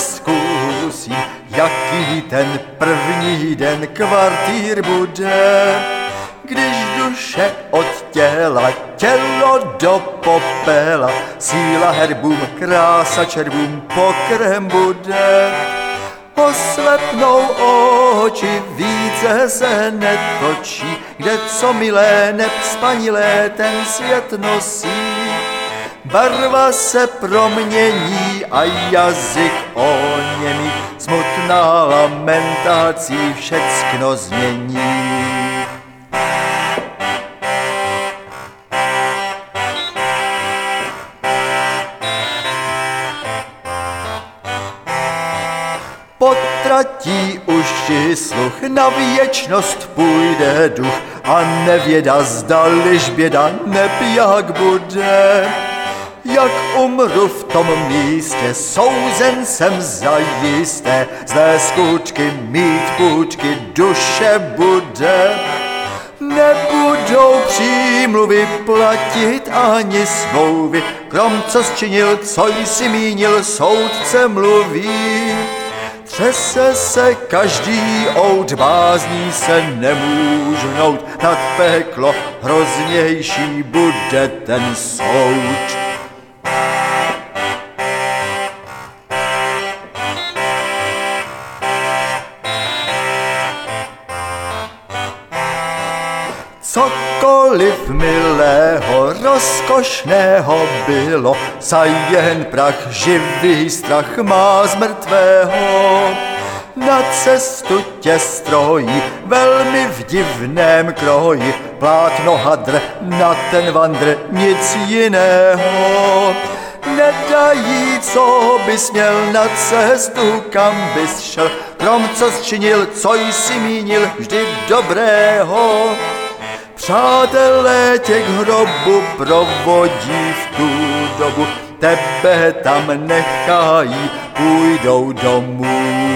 zkusím, jaký ten první den kvartír bude. Když duše od těla, tělo do popela, síla herbům, krása červům, pokrm bude. Oslepnou oči, více se netočí, kde co milé, nepspanilé ten svět nosí. Barva se promění a jazyk oněmí, smutná lamentací všeckno změní. Potratí uši sluch, na věčnost půjde duch a nevěda, zdaliž běda, neb jak bude. Jak umru v tom místě, souzen jsem zajisté, zlé skutky mít půjčky duše bude. Nebudou přímluvy platit ani smlouvy, krom co zčinil, co jsi mínil, soudce mluví. Třese se každý out, bázní se nemůžu hnout, nad peklo hroznější bude ten soud. Cokoliv milého, rozkošného bylo, za jen prach, živý strach má z mrtvého. Na cestu tě strojí, velmi v divném kroji, plátno hadr, na ten vandr, nic jiného. Nedají, co bys měl na cestu, kam bys šel, krom co zčinil, co jsi mínil, vždy dobrého. Přátelé tě k hrobu provodí v tu dobu, tebe tam nechají, půjdou domů.